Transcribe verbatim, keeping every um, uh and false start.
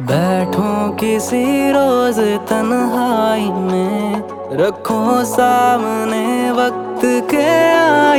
बैठो किसी रोज तन्हाई में, रखो सामने वक्त के